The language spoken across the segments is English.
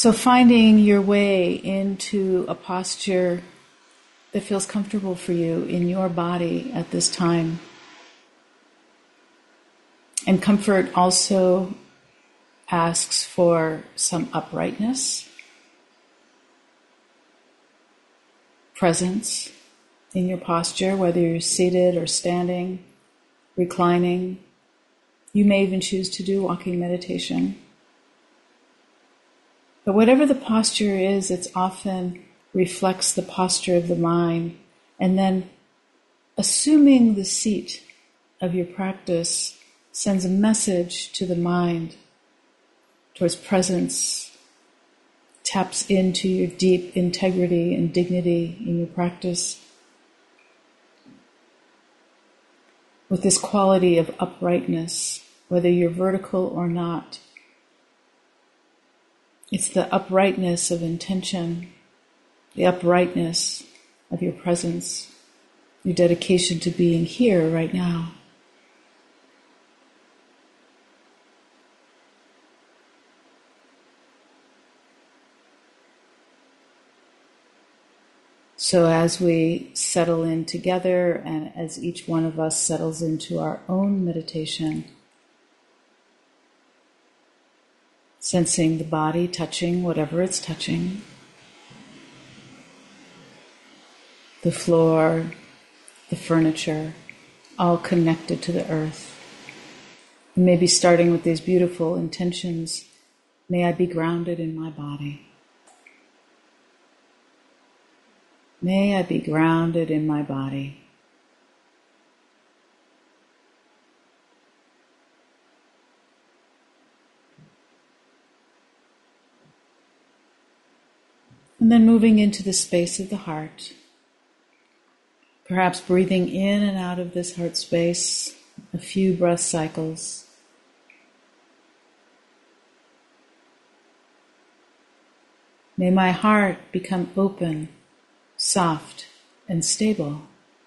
So finding your way into a posture that feels comfortable for you in your body at this time. And comfort also asks for some uprightness, presence in your posture, whether you're seated or standing, reclining. You may even choose to do walking meditation. But whatever the posture is, it often reflects the posture of the mind. And then assuming the seat of your practice sends a message to the mind towards presence, taps into your deep integrity and dignity in your practice with this quality of uprightness, whether you're vertical or not. It's the uprightness of intention, the uprightness of your presence, your dedication to being here right now. So as we settle in together and as each one of us settles into our own meditation, sensing the body touching whatever it's touching, the floor, the furniture, all connected to the earth. And maybe starting with these beautiful intentions, may I be grounded in my body. May I be grounded in my body. And then moving into the space of the heart. Perhaps breathing in and out of this heart space, a few breath cycles. May my heart become open, soft, and stable.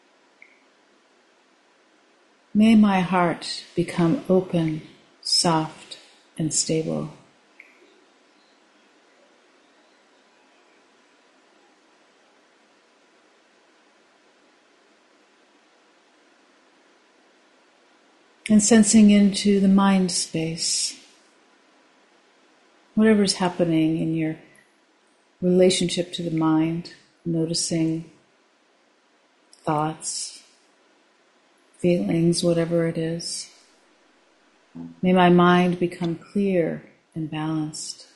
May my heart become open, soft, and stable. And sensing into the mind space, whatever's happening in your relationship to the mind, noticing thoughts, feelings, whatever it is. May my mind become clear and balanced.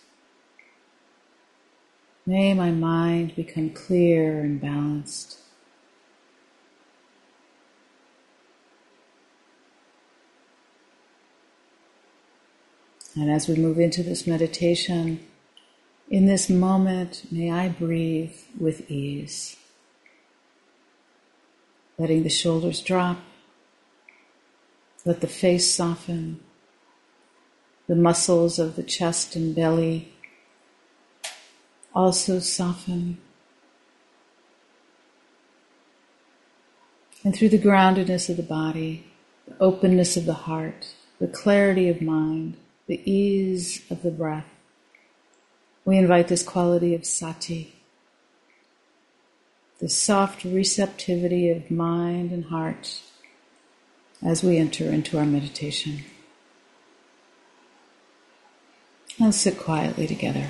May my mind become clear and balanced. And as we move into this meditation, in this moment, may I breathe with ease, letting the shoulders drop, let the face soften, the muscles of the chest and belly also soften. And through the groundedness of the body, the openness of the heart, the clarity of mind, the ease of the breath, we invite this quality of sati, the soft receptivity of mind and heart as we enter into our meditation. Let's sit quietly together.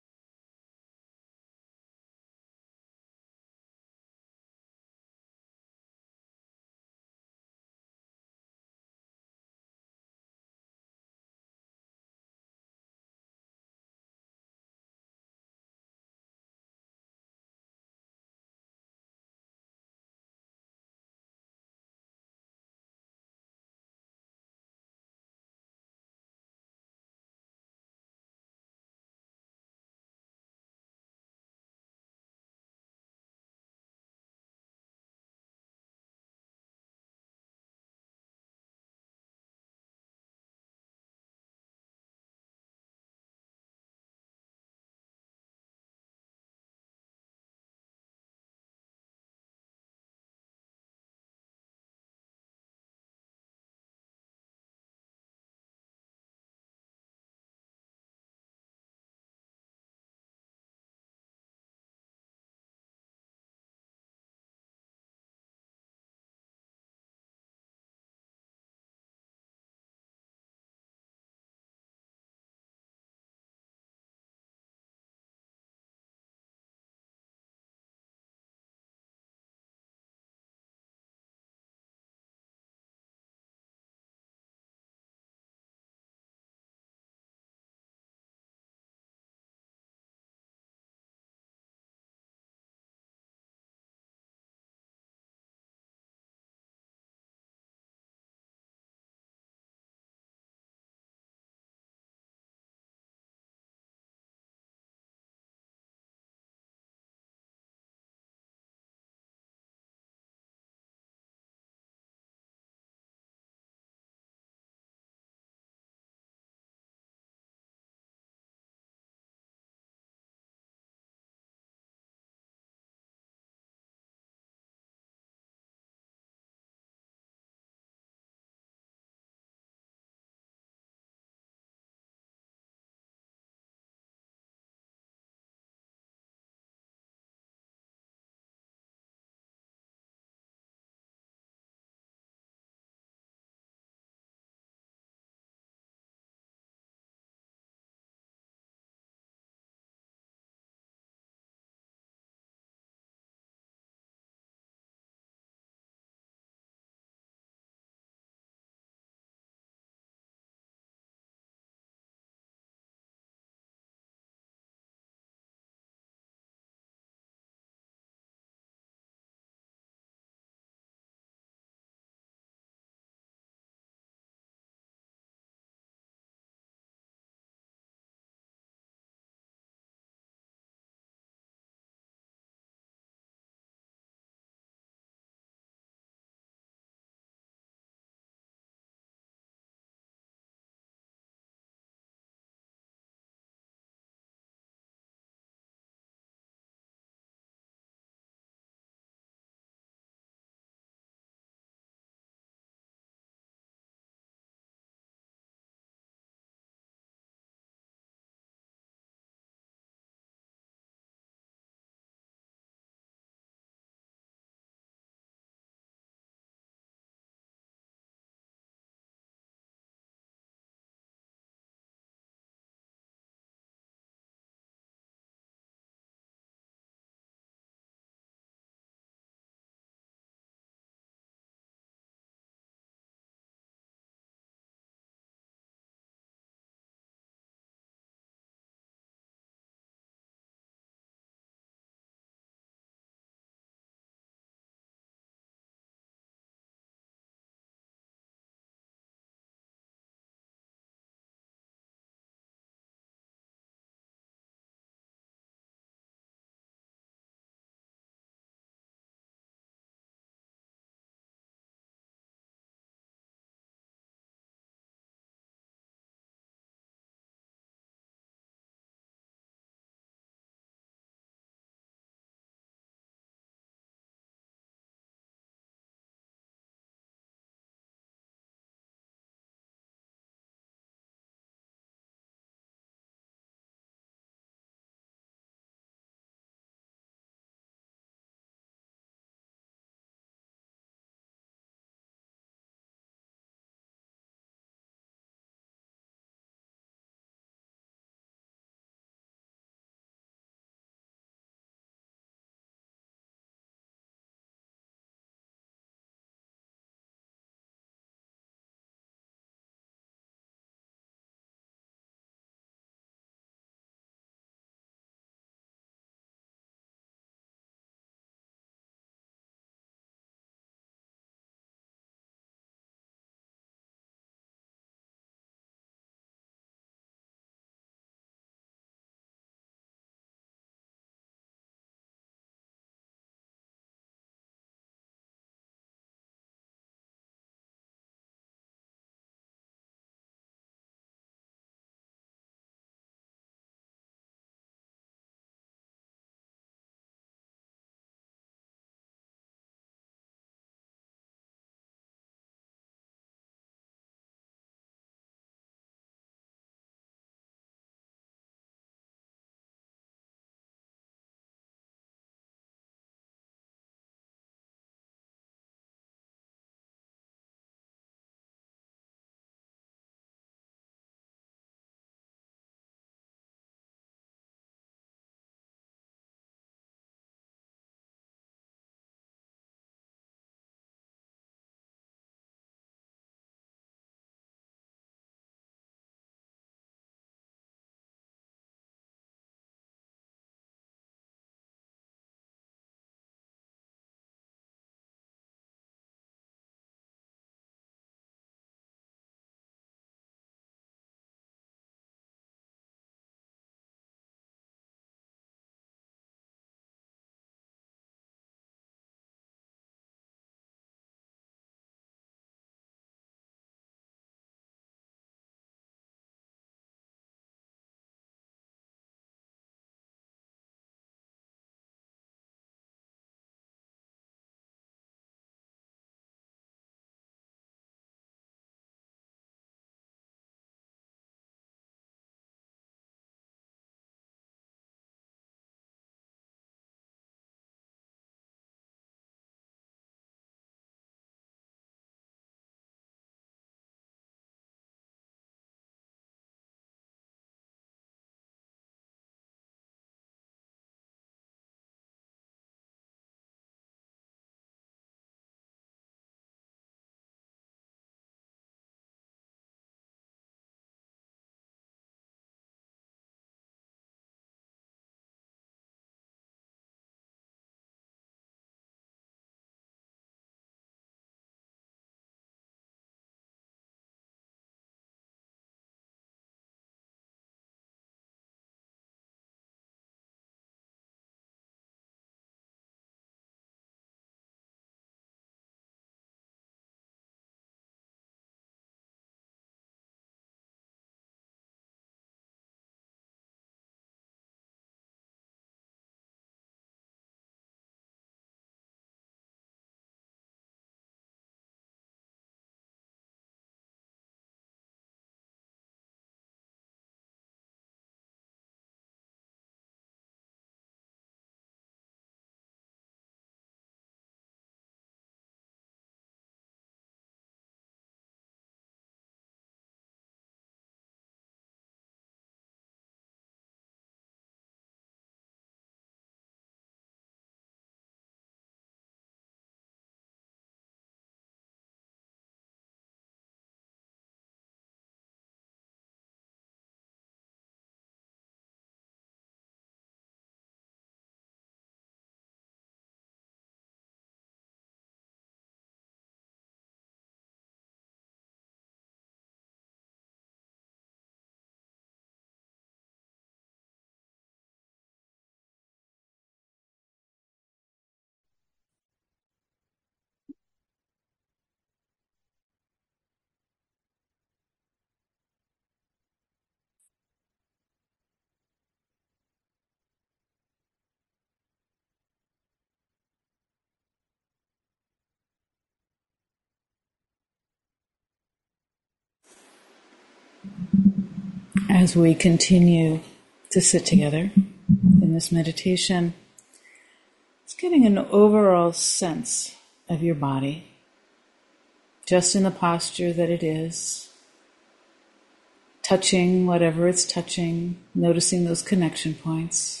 As we continue to sit together in this meditation, it's getting an overall sense of your body, just in the posture that it is, touching whatever it's touching, noticing those connection points.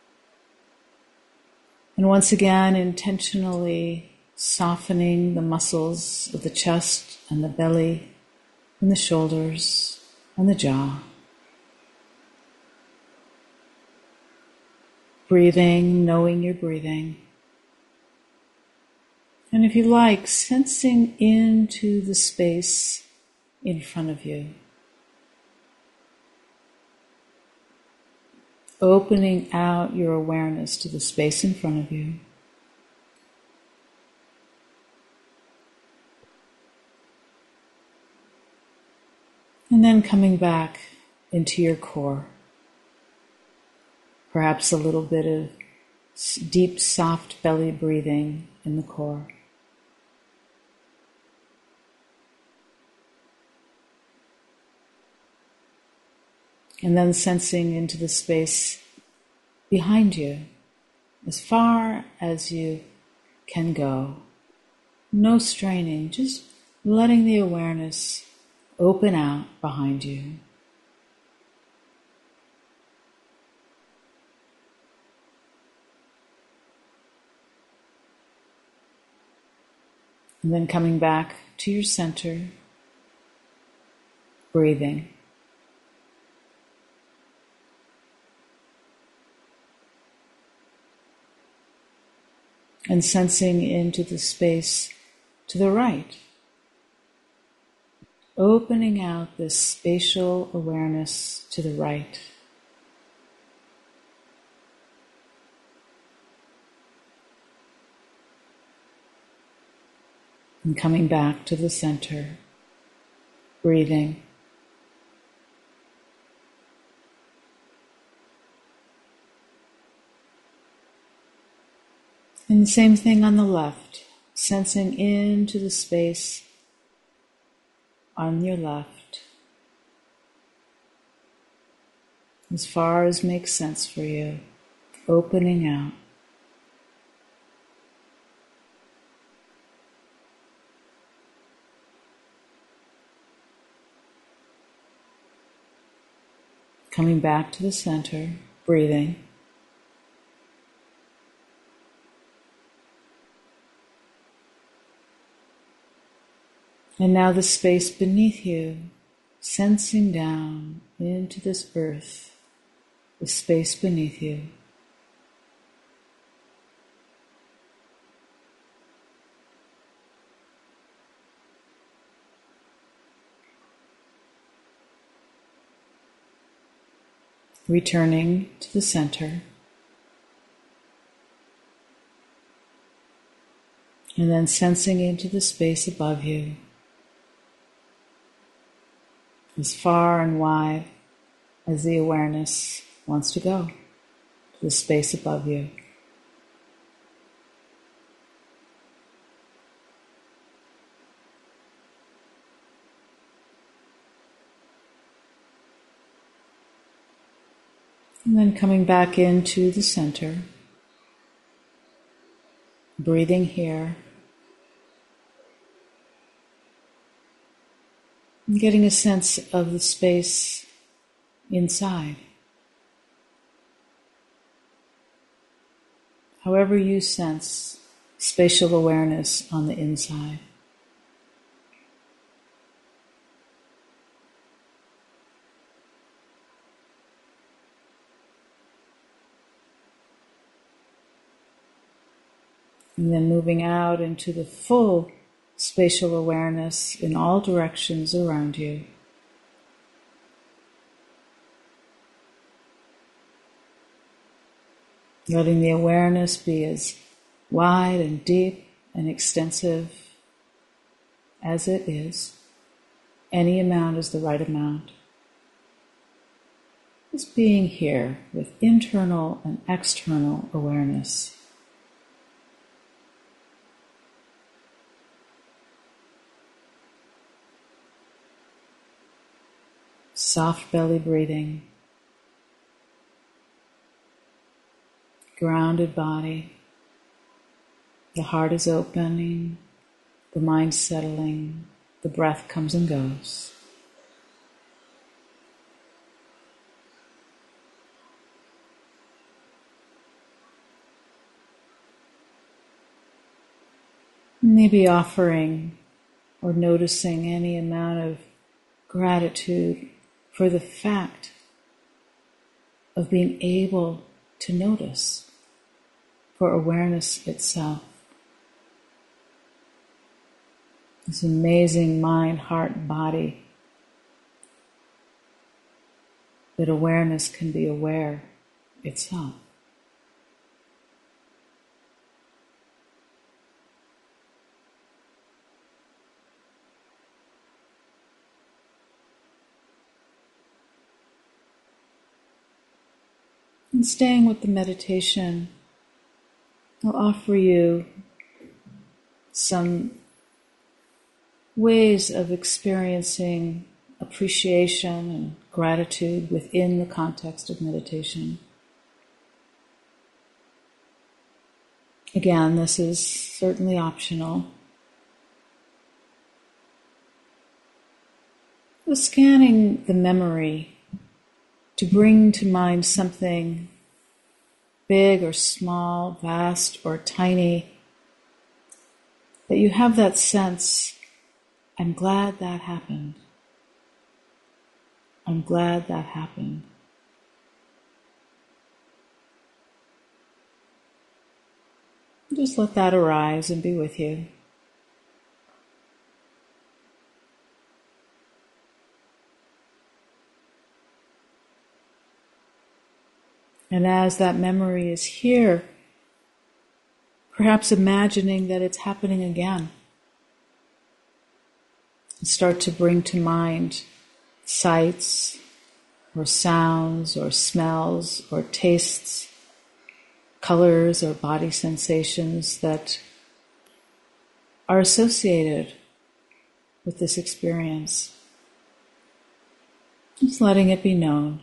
And once again, intentionally softening the muscles of the chest and the belly and the shoulders and the jaw. Breathing, knowing you're breathing. And if you like, sensing into the space in front of you. Opening out your awareness to the space in front of you. And then coming back into your core. Perhaps a little bit of deep, soft belly breathing in the core. And then sensing into the space behind you, as far as you can go. No straining, just letting the awareness open out behind you. And then coming back to your center, breathing. And sensing into the space to the right. Opening out this spatial awareness to the right. And coming back to the center, breathing. And the same thing on the left, sensing into the space on your left, as far as makes sense for you, opening out. Coming back to the center, breathing. And now the space beneath you, sensing down into this earth, the space beneath you. Returning to the center. And then sensing into the space above you, as far and wide as the awareness wants to go, to the space above you. And then coming back into the center, breathing here, and getting a sense of the space inside. However you sense spatial awareness on the inside. And then moving out into the full spatial awareness in all directions around you. Letting the awareness be as wide and deep and extensive as it is. Any amount is the right amount. Just being here with internal and external awareness. soft belly breathing, grounded body. The heart is opening, the mind settling, the breath comes and goes. Maybe offering or noticing any amount of gratitude for the fact of being able to notice, for awareness itself. This amazing mind, heart, body, that awareness can be aware itself. And staying with the meditation, I'll offer you some ways of experiencing appreciation and gratitude within the context of meditation. Again, this is certainly optional. Scanning the memory to bring to mind something big or small, vast or tiny, that you have that sense, I'm glad that happened. I'm glad that happened. Just let that arise and be with you. And as that memory is here, perhaps imagining that it's happening again. Start to bring to mind sights or sounds or smells or tastes, colors or body sensations that are associated with this experience. Just letting it be known.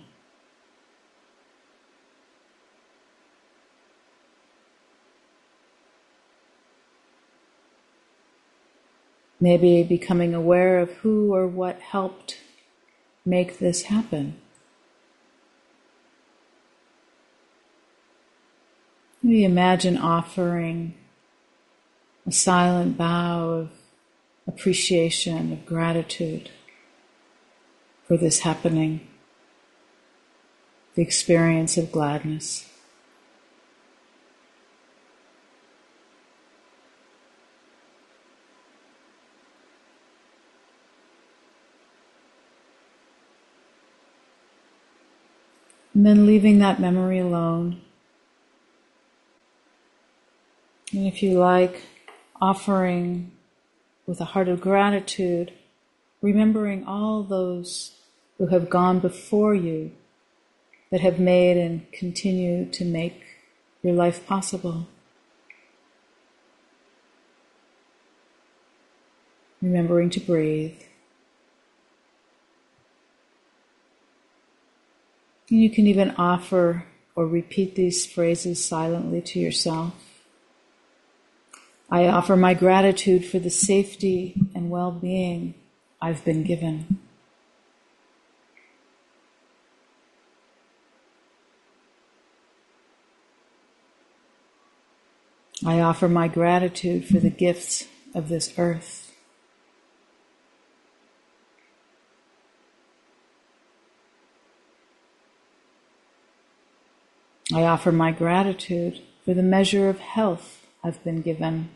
Maybe becoming aware of who or what helped make this happen. Maybe imagine offering a silent bow of appreciation, of gratitude for this happening, the experience of gladness. And then leaving that memory alone. And if you like, offering with a heart of gratitude, remembering all those who have gone before you, that have made and continue to make your life possible. Remembering to breathe. And you can even offer or repeat these phrases silently to yourself. I offer my gratitude for the safety and well-being I've been given. I offer my gratitude for the gifts of this earth. I offer my gratitude for the measure of health I've been given.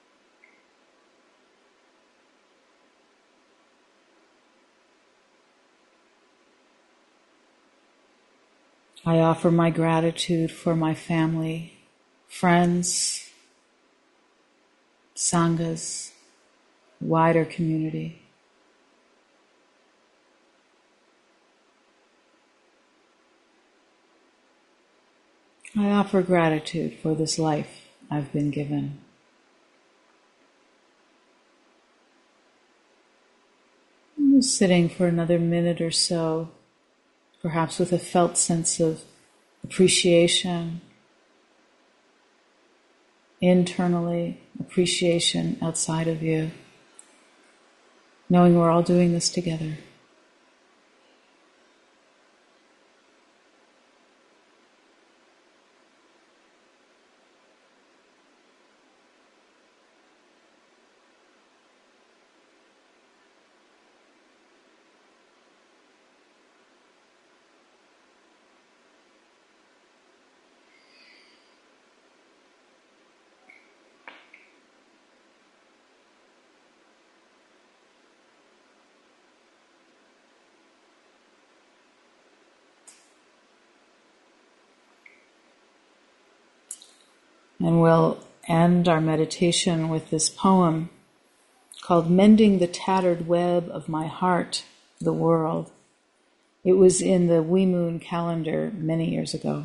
I offer my gratitude for my family, friends, sanghas, wider community. I offer gratitude for this life I've been given. I'm just sitting for another minute or so, perhaps with a felt sense of appreciation internally, appreciation outside of you, knowing we're all doing this together. And we'll end our meditation with this poem called Mending the Tattered Web of My Heart, the World. It was in the Wee Moon calendar many years ago.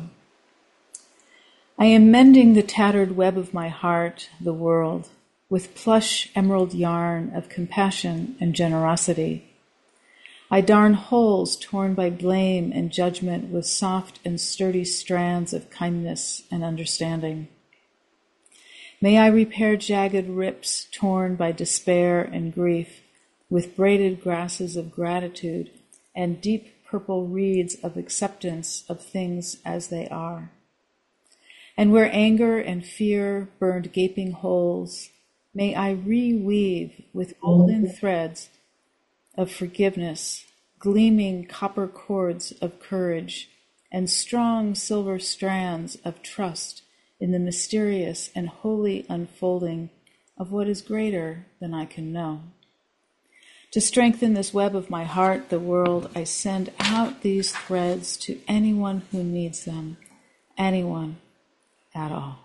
I am mending the tattered web of my heart, the world, with plush emerald yarn of compassion and generosity. I darn holes torn by blame and judgment with soft and sturdy strands of kindness and understanding. May I repair jagged rips torn by despair and grief with braided grasses of gratitude and deep purple reeds of acceptance of things as they are. And where anger and fear burned gaping holes, may I reweave with golden threads of forgiveness, gleaming copper cords of courage, and strong silver strands of trust in the mysterious and holy unfolding of what is greater than I can know. To strengthen this web of my heart, the world, I send out these threads to anyone who needs them, anyone at all.